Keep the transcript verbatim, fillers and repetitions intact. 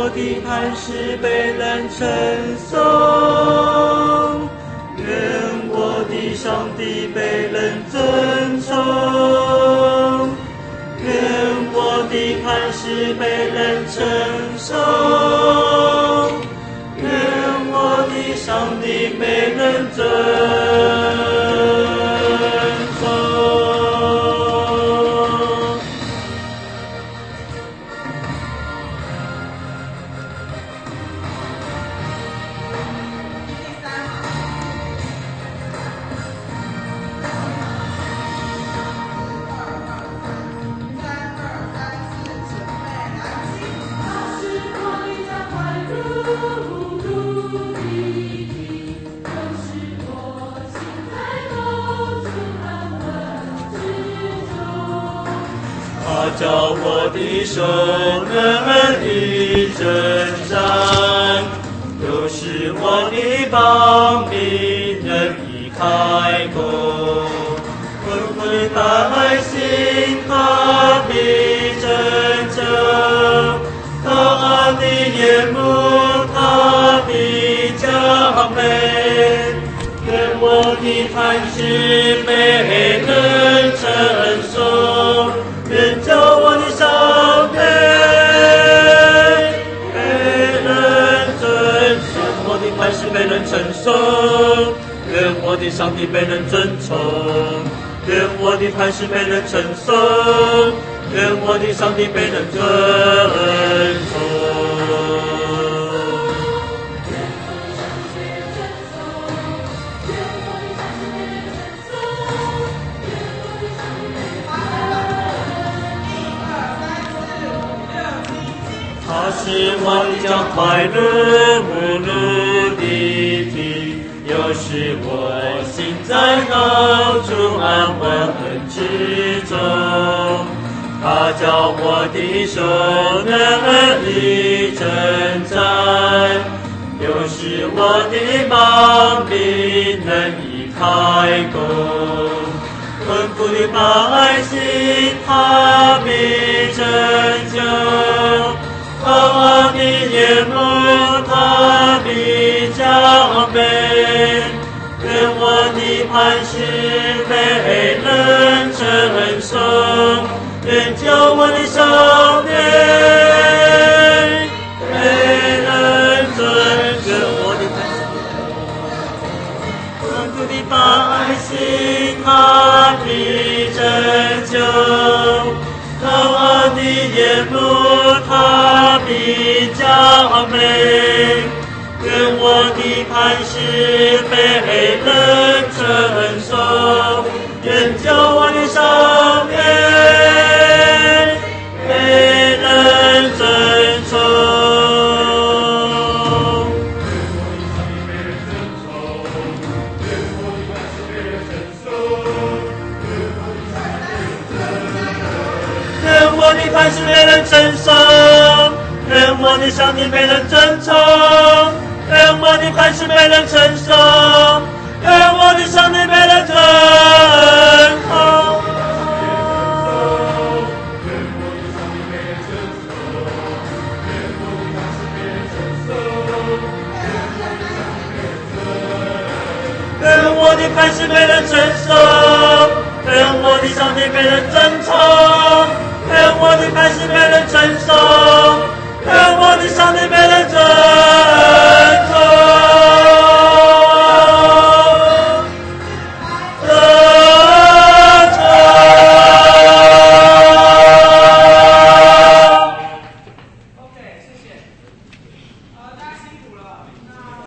的磐石被人称颂，愿我的上帝被人尊崇，愿我的磐石被人称颂，愿我的上帝被人尊崇。叫我的手能力征战，又使我的膀臂能以开弓。困苦的百姓他必拯救，高昂的眼目他必降美。愿我的磐石被人称颂，愿叫我的上帝被人尊崇，我的磐石被人称颂，愿我的上帝被人尊崇，愿我的磐石被人称颂，愿我的上帝被人尊崇。他是万江快乐无路的地，又是我心在高处安稳之中。他叫我的手能力征战，又是我的膀臂能以开弓。困苦的百姓他必拯救，高昂的眼目他必降美。愿我的磐石被人称颂，愿叫我的上帝被人尊崇，我的磐石。困苦的百姓他必拯救，高昂的眼目他必降美。愿我的磐石被人称颂，愿叫我的上帝被人尊崇。愿我的磐石被人称颂，愿我的上帝被人尊崇，愿我的磐石被人称颂，愿我的上帝被人尊崇。愿我的磐石被人称颂，愿我的上帝被人尊崇，愿我的磐石被人称颂。